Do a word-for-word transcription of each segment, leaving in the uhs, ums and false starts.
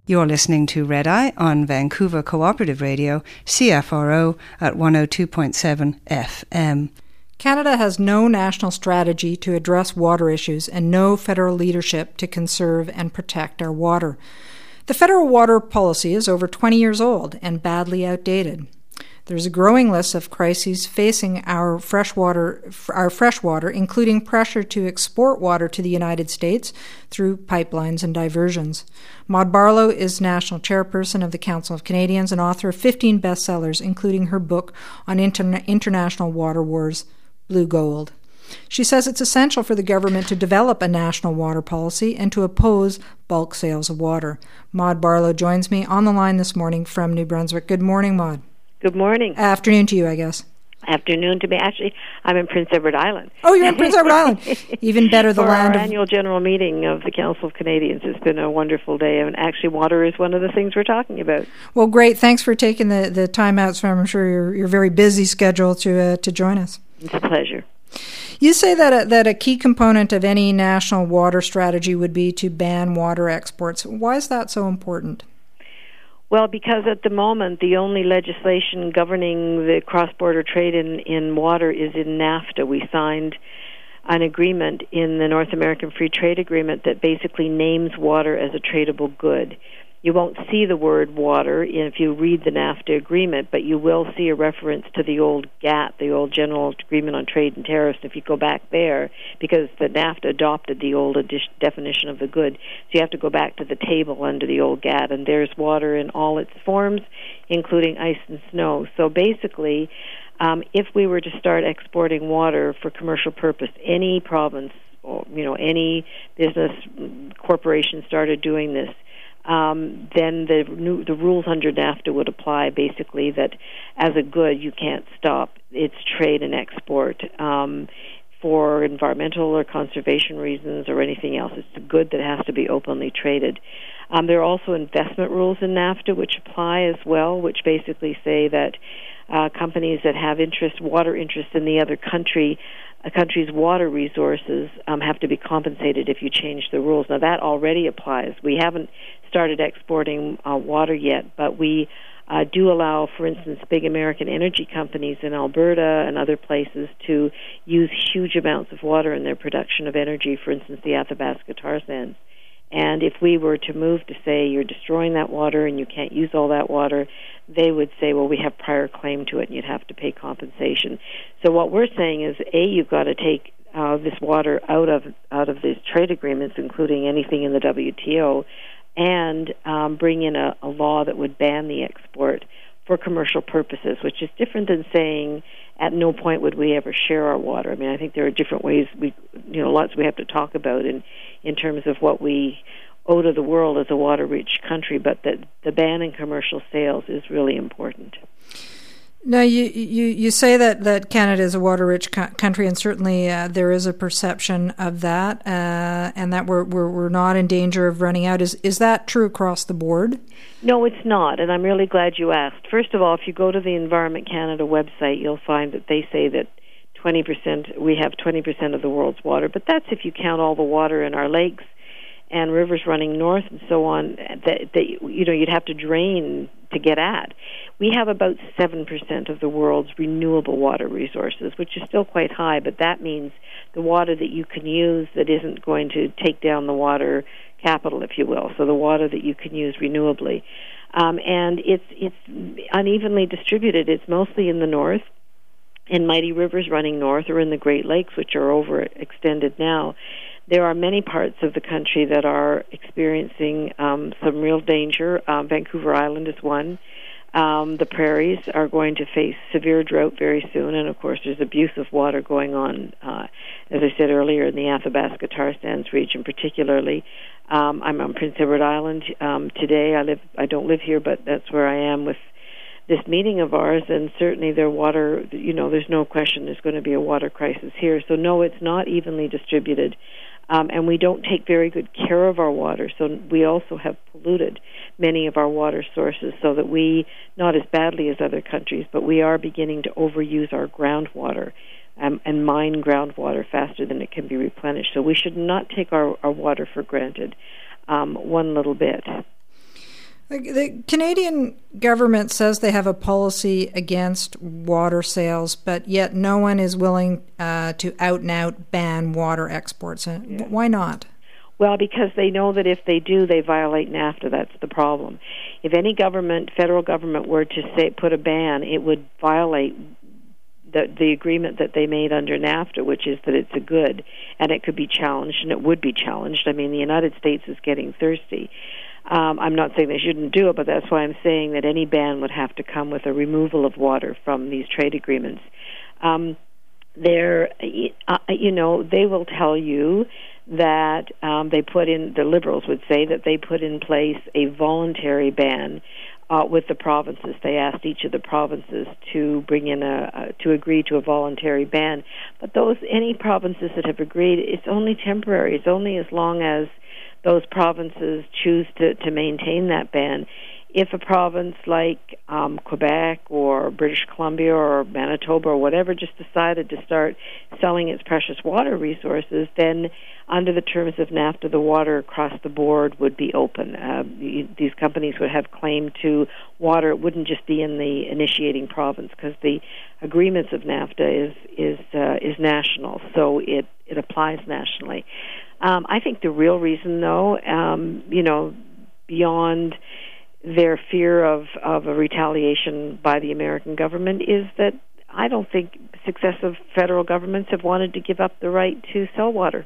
You're listening to Red Eye on Vancouver Cooperative Radio, C F R O at one oh two point seven F M. Canada has no national strategy to address water issues and no federal leadership to conserve and protect our water. The federal water policy is over twenty years old and badly outdated. There's a growing list of crises facing our freshwater, our freshwater, including pressure to export water to the United States through pipelines and diversions. Maud Barlow is national chairperson of the Council of Canadians and author of fifteen bestsellers, including her book on interna- international water wars, Blue Gold. She says it's essential for the government to develop a national water policy and to oppose bulk sales of water. Maud Barlow joins me on the line this morning from New Brunswick. Good morning, Maud. Good morning. Afternoon to you, I guess. Afternoon to me. Actually, I'm in Prince Edward Island. Oh, you're in Prince Edward Island. Even better, the For land our of... annual general meeting of the Council of Canadians. It's been a wonderful day, and actually water is one of the things we're talking about. Well, great. Thanks for taking the, the time out from, I'm sure, your, your very busy schedule to uh, to join us. It's a pleasure. You say that a, that a key component of any national water strategy would be to ban water exports. Why is that so important? Well, because at the moment, the only legislation governing the cross-border trade in, in water is in NAFTA. We signed an agreement in the North American Free Trade Agreement that basically names water as a tradable good. You won't see the word water if you read the NAFTA agreement, but you will see a reference to the old G A T T, the old General Agreement on Trade and Tariffs, if you go back there, because the NAFTA adopted the old adi- definition of the good. So you have to go back to the table under the old G A T T, and there's water in all its forms, including ice and snow. So basically, um, if we were to start exporting water for commercial purpose, any province, or, you know, any business corporation started doing this, Um, then the new, the rules under NAFTA would apply, basically that as a good you can't stop its trade and export um, for environmental or conservation reasons or anything else. It's a good that has to be openly traded. Um, there are also investment rules in NAFTA which apply as well, which basically say that uh, companies that have interest, water interest in the other country, a country's water resources um, have to be compensated if you change the rules. Now, that already applies. We haven't started exporting uh, water yet, but we uh, do allow, for instance, big American energy companies in Alberta and other places to use huge amounts of water in their production of energy, for instance, the Athabasca tar sands. And if we were to move to say you're destroying that water and you can't use all that water, they would say, well, we have prior claim to it and you'd have to pay compensation. So what we're saying is, A, you've got to take uh, this water out of out of these trade agreements, including anything in the W T O, and um, bring in a, a law that would ban the export for commercial purposes, which is different than saying at no point would we ever share our water. I mean, I think there are different ways, we, you know, lots we have to talk about in, in terms of what we owe to the world as a water-rich country, but that the ban in commercial sales is really important. Now, you, you, you say that, that Canada is a water-rich co- country, and certainly uh, there is a perception of that, uh, and that we're, we're we're not in danger of running out. Is is that true across the board? No, it's not, and I'm really glad you asked. First of all, if you go to the Environment Canada website, you'll find that they say that twenty percent, we have twenty percent of the world's water, but that's if you count all the water in our lakes and rivers running north and so on, that, that you know, you'd have to drain to get at. We have about seven percent of the world's renewable water resources, which is still quite high, but that means the water that you can use that isn't going to take down the water capital, if you will, so the water that you can use renewably. Um, and it's it's unevenly distributed. It's mostly in the north, in mighty rivers running north, or in the Great Lakes, which are overextended now. There are many parts of the country that are experiencing um, some real danger. Um, Vancouver Island is one. Um, the prairies are going to face severe drought very soon, and of course there's abuse of water going on, uh, as I said earlier, in the Athabasca tar sands region particularly. Um, I'm on Prince Edward Island um, today. I live. I don't live here, but that's where I am with this meeting of ours, and certainly their water, you know, there's no question there's going to be a water crisis here. So no, it's not evenly distributed. Um, and we don't take very good care of our water, so we also have polluted many of our water sources, so that we, not as badly as other countries, but we are beginning to overuse our groundwater um, and mine groundwater faster than it can be replenished. So we should not take our, our water for granted um, one little bit. The, the Canadian government says they have a policy against water sales, but yet no one is willing uh, to out and out ban water exports. Uh, yeah. Why not? Well, because they know that if they do, they violate NAFTA. That's the problem. If any government, federal government, were to say put a ban, it would violate the the agreement that they made under NAFTA, which is that it's a good, and it could be challenged, and it would be challenged. I mean, the United States is getting thirsty. Um, I'm not saying they shouldn't do it, but that's why I'm saying that any ban would have to come with a removal of water from these trade agreements. Um, they're, uh, you know, they will tell you that um, they put in, the Liberals would say that they put in place a voluntary ban uh, with the provinces. They asked each of the provinces to bring in a, uh, to agree to a voluntary ban. But those, any provinces that have agreed, it's only temporary. It's only as long as those provinces choose to, to maintain that ban. If a province like um, Quebec or British Columbia or Manitoba or whatever just decided to start selling its precious water resources, then under the terms of NAFTA, the water across the board would be open. Uh, these companies would have claim to water. It wouldn't just be in the initiating province, because the agreements of NAFTA is is uh, is national, so it, it applies nationally. Um, I think the real reason, though, um, you know, beyond their fear of, of a retaliation by the American government, is that I don't think successive federal governments have wanted to give up the right to sell water.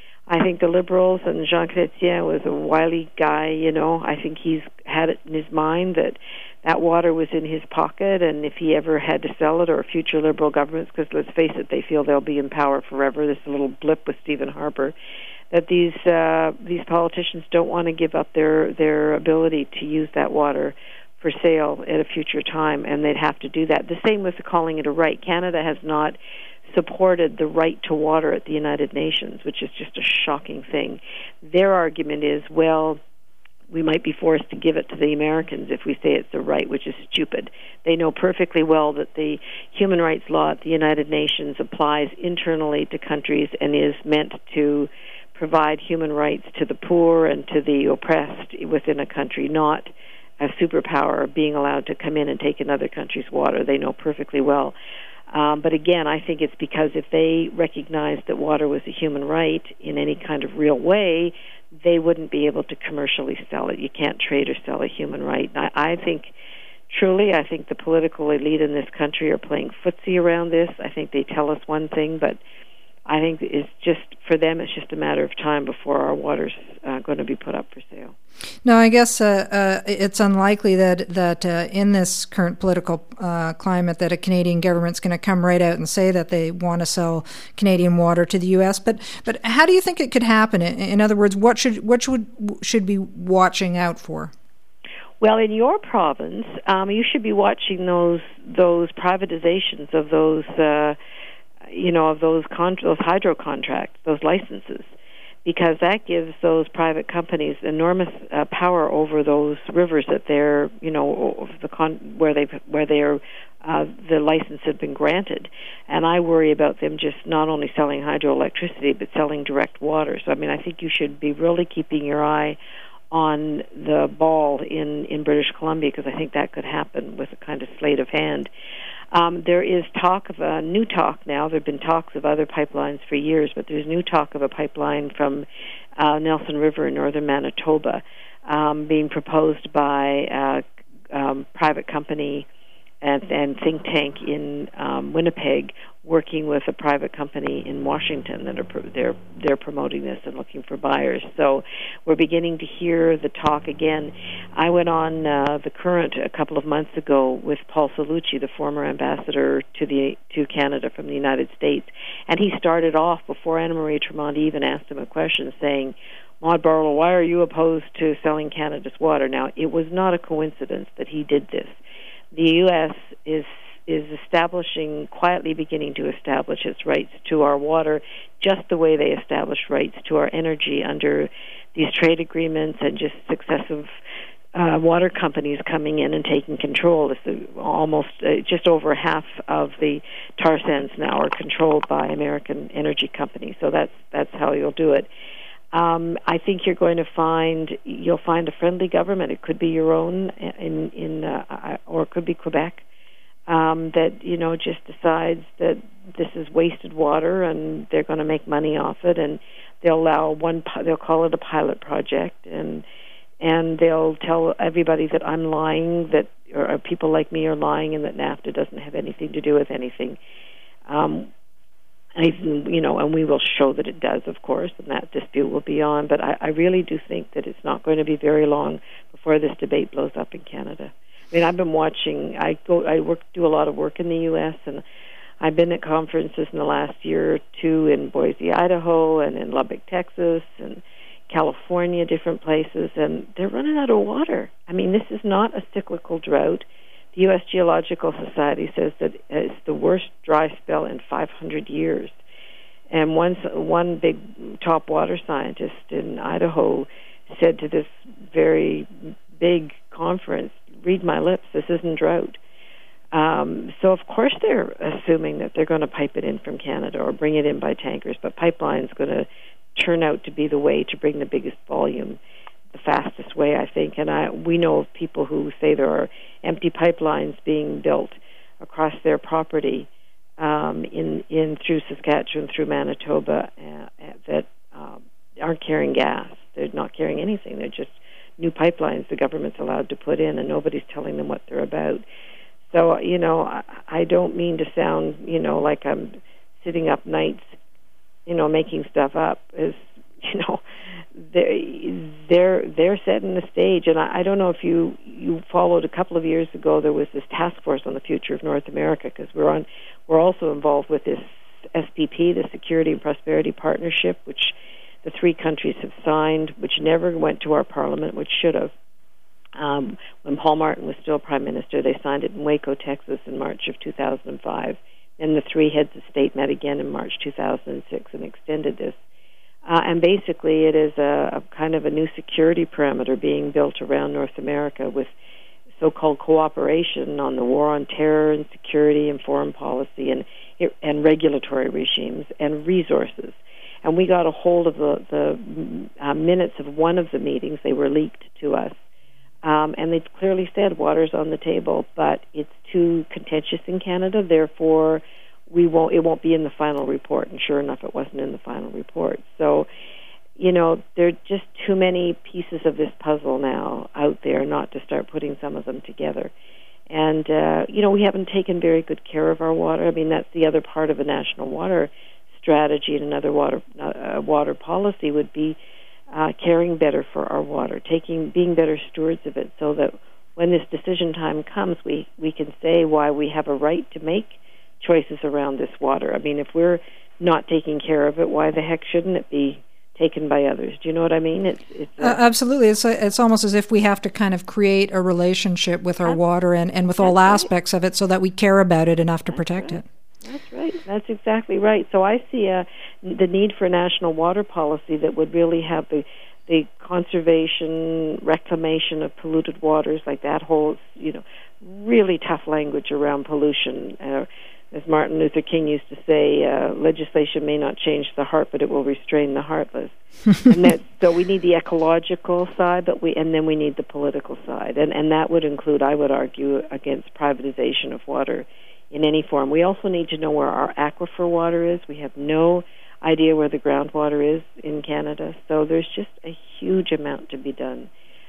I think the Liberals, and Jean Chrétien was a wily guy, you know, I think he's had it in his mind that that water was in his pocket, and if he ever had to sell it, or future Liberal governments, because let's face it, they feel they'll be in power forever. This little blip with Stephen Harper, that these uh, these politicians don't want to give up their, their ability to use that water for sale at a future time, and they'd have to do that. The same with calling it a right. Canada has not supported the right to water at the United Nations, which is just a shocking thing. Their argument is, well, we might be forced to give it to the Americans if we say it's a right, which is stupid. They know perfectly well that the human rights law at the United Nations applies internally to countries and is meant to provide human rights to the poor and to the oppressed within a country, not a superpower being allowed to come in and take another country's water. They know perfectly well. Um, but again, I think it's because if they recognized that water was a human right in any kind of real way, they wouldn't be able to commercially sell it. You can't trade or sell a human right. I, I think, truly, I think the political elite in this country are playing footsie around this. I think they tell us one thing, but I think it's just, for them, it's just a matter of time before our water's uh, going to be put up for sale. No, I guess uh, uh, it's unlikely that that uh, in this current political uh, climate that a Canadian government's going to come right out and say that they want to sell Canadian water to the U S. But but how do you think it could happen? In other words, what should what should should be watching out for? Well, in your province, um, you should be watching those those privatizations of those. Uh, you know, of those con- those hydro contracts, those licenses, because that gives those private companies enormous uh, power over those rivers that they're, you know, the con- where they where they're uh, the license had been granted. And I worry about them just not only selling hydroelectricity but selling direct water. So I mean, I think you should be really keeping your eye on the ball in in British Columbia, because I think that could happen with a kind of sleight of hand. Um, there is talk of a new talk now. There have been talks of other pipelines for years, but there's new talk of a pipeline from uh, Nelson River in northern Manitoba um, being proposed by a um, private company and, and think tank in um, Winnipeg, working with a private company in Washington that are they're they're promoting this and looking for buyers. So we're beginning to hear the talk again. I went on uh, The Current a couple of months ago with Paul Cellucci, the former ambassador to the to Canada from the United States, and he started off before Anna Marie Tremont even asked him a question, saying, "Maud Barlow, why are you opposed to selling Canada's water?" Now, it was not a coincidence that he did this. The U S is is establishing, quietly beginning to establish its rights to our water, just the way they established rights to our energy under these trade agreements and just successive uh, water companies coming in and taking control. It's almost uh, just over half of the tar sands now are controlled by American energy companies, so that's that's how you'll do it. Um, I think you're going to find you'll find a friendly government. It could be your own, in in uh, or it could be Quebec, um, that you know just decides that this is wasted water and they're going to make money off it, and they'll allow one. They'll call it a pilot project, and and they'll tell everybody that I'm lying, that or people like me are lying, and that NAFTA doesn't have anything to do with anything. Um, I, you know, and we will show that it does, of course, and that dispute will be on. But I, I really do think that it's not going to be very long before this debate blows up in Canada. I mean, I've been watching. I go. I work, do a lot of work in the U S, and I've been at conferences in the last year or two in Boise, Idaho, and in Lubbock, Texas, and California, different places, and they're running out of water. I mean, this is not a cyclical drought. The U S Geological Society says that it's the worst dry spell in five hundred years. And one, one big top water scientist in Idaho said to this very big conference, read my lips, this isn't drought. Um, so, of course, they're assuming that they're going to pipe it in from Canada or bring it in by tankers, but pipeline's going to turn out to be the way to bring the biggest volume, the fastest way, I think. And I, we know of people who say there are empty pipelines being built across their property um, in in through Saskatchewan, through Manitoba, uh, that um, aren't carrying gas. They're not carrying anything. They're just new pipelines the government's allowed to put in, and nobody's telling them what they're about. So, you know, I, I don't mean to sound, you know, like I'm sitting up nights, you know, making stuff up. Is, you know, they're they're they're setting the stage, and I, I don't know if you you followed a couple of years ago. There was this task force on the future of North America, because we're on we're also involved with this S P P, the Security and Prosperity Partnership, which the three countries have signed, which never went to our Parliament, which should have. Um, when Paul Martin was still Prime Minister, they signed it in Waco, Texas, in March of two thousand five. And the three heads of state met again in March two thousand six and extended this. Uh, and basically it is a, a kind of a new security perimeter being built around North America with so-called cooperation on the war on terror and security and foreign policy and and regulatory regimes and resources. And we got a hold of the, the uh, minutes of one of the meetings. They were leaked to us. Um, and they clearly said water's on the table, but it's too contentious in Canada, therefore we won't. It won't be in the final report. And sure enough, it wasn't in the final report. So, you know, there are just too many pieces of this puzzle now out there not to start putting some of them together. And, uh, you know, we haven't taken very good care of our water. I mean, that's the other part of a national water strategy, and another water uh, water policy would be Uh, caring better for our water, taking, being better stewards of it, so that when this decision time comes, we, we can say why we have a right to make choices around this water. I mean, if we're not taking care of it, why the heck shouldn't it be taken by others? Do you know what I mean? It's, it's a, uh, absolutely. It's a, it's almost as if we have to kind of create a relationship with our water and, and with all aspects of it, so that we care about it enough to protect it. That's right. That's exactly right. So I see uh, the need for a national water policy that would really have the the conservation, reclamation of polluted waters, like that whole, you know, really tough language around pollution. Uh, as Martin Luther King used to say, uh, legislation may not change the heart, but it will restrain the heartless. And that, so we need the ecological side, but we and then we need the political side, and and that would include, I would argue, against privatization of water in any form. We also need to know where our aquifer water is. We have no idea where the groundwater is in Canada. So there's just a huge amount to be done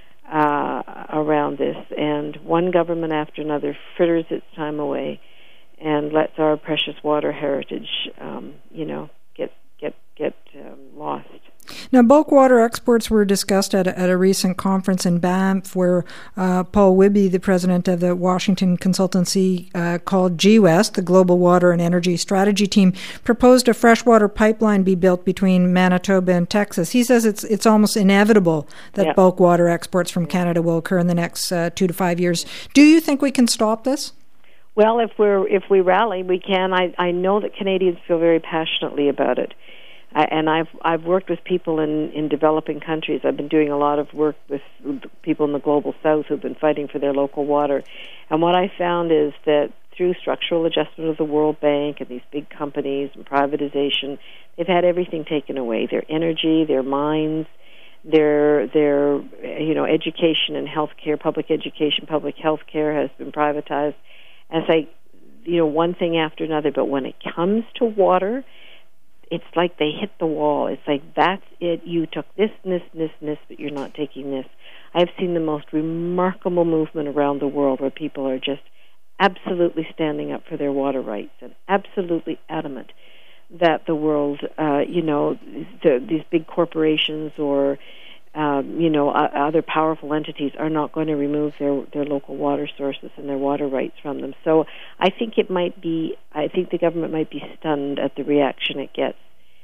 uh, around this. And one government after another fritters its time away and lets our precious water heritage, um, you know, get get get um, lost. Now, bulk water exports were discussed at a, at a recent conference in Banff, where uh, Paul Wibby, the president of the Washington consultancy uh, called G WEST, the Global Water and Energy Strategy Team, proposed a freshwater pipeline be built between Manitoba and Texas. He says it's it's almost inevitable that yeah. bulk water exports from Canada will occur in the next uh, two to five years. Do you think we can stop this? Well, if we're if we rally, we can. I, I know that Canadians feel very passionately about it. I, and I've I've worked with people in, in developing countries. I've been doing a lot of work with people in the global south who've been fighting for their local water. And what I found is that through structural adjustment of the World Bank and these big companies and privatization, they've had everything taken away, their energy, their mines, their, their you know, education and health care, public education, public health care has been privatized. As I, you know, one thing after another, but when it comes to water, it's like they hit the wall. It's like, that's it. You took this, and this, and this, and this, but you're not taking this. I've seen the most remarkable movement around the world where people are just absolutely standing up for their water rights and absolutely adamant that the world, uh, you know, the, these big corporations or, um, you know, uh, other powerful entities are not going to remove their, their local water sources and their water rights from them. So I think it might be, I think the government might be stunned at the reaction it gets.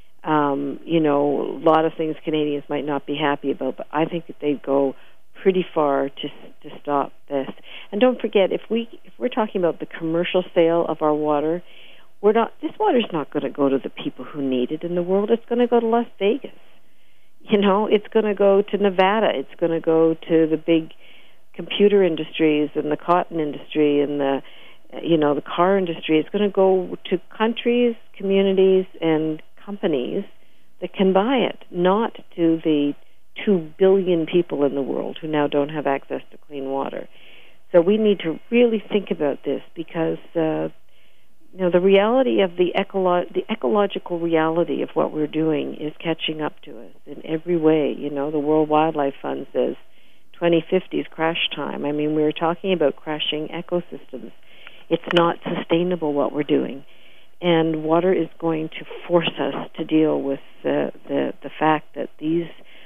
Um, you know, a lot of things Canadians might not be happy about, but I think that they'd go pretty far to to stop this. And don't forget, if we if we're talking about the commercial sale of our water, we're not. This water's not going to go to the people who need it in the world. It's going to go to Las Vegas. You know, it's going to go to Nevada. It's going to go to the big computer industries and the cotton industry and the you know the car industry. It's going to go to countries, communities, and companies that can buy it, not to the two billion people in the world who now don't have access to clean water. So we need to really think about this because, uh, you know, the reality of the, ecolo- the ecological reality of what we're doing is catching up to us in every way. You know, the World Wildlife Fund says twenty fifty is crash time. I mean, we're talking about crashing ecosystems. It's not sustainable what we're doing. And water is going to force us to deal with the, the, the fact that these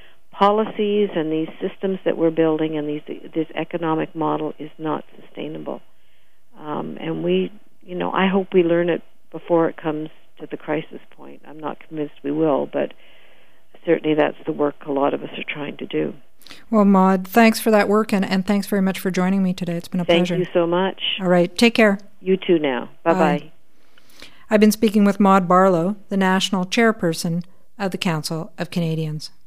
policies and these systems that we're building and these this economic model is not sustainable. Um, and we, you know, I hope we learn it before it comes to the crisis point. I'm not convinced we will, but certainly that's the work a lot of us are trying to do. Well, Maude, thanks for that work, and, and thanks very much for joining me today. It's been a Thank pleasure. Thank you so much. All right, take care. You too now. Bye-bye. Bye. I've been speaking with Maude Barlow, the National Chairperson of the Council of Canadians.